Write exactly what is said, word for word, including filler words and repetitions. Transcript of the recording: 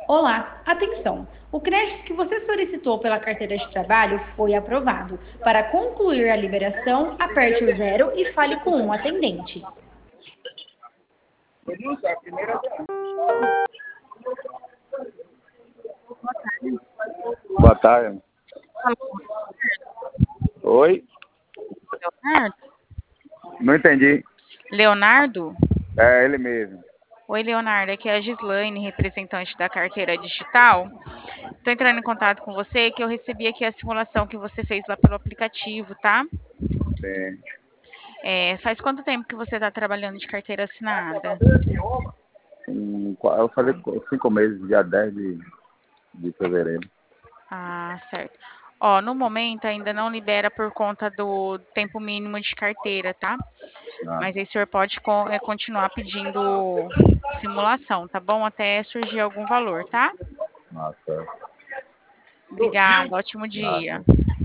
Olá, atenção! O crédito que você solicitou pela carteira de trabalho foi aprovado. Para concluir a liberação, aperte o zero e fale com um atendente. Boa tarde. Fala com o Oi? Leonardo? Não entendi. Leonardo? É ele mesmo. Oi, Leonardo, aqui é a Gislaine, representante da carteira digital. Estou entrando em contato com você que eu recebi aqui a simulação que você fez lá pelo aplicativo, tá? Sim. É, faz quanto tempo que você está trabalhando de carteira assinada? Hum, qua- eu falei com cinco meses, dia dez de, de fevereiro. Ah, certo. Ó, no momento ainda não libera por conta do tempo mínimo de carteira, tá? Ah, Mas aí o senhor pode con- é, continuar pedindo simulação, tá bom? Até surgir algum valor, tá? nossa. Obrigada, ótimo Nada. dia.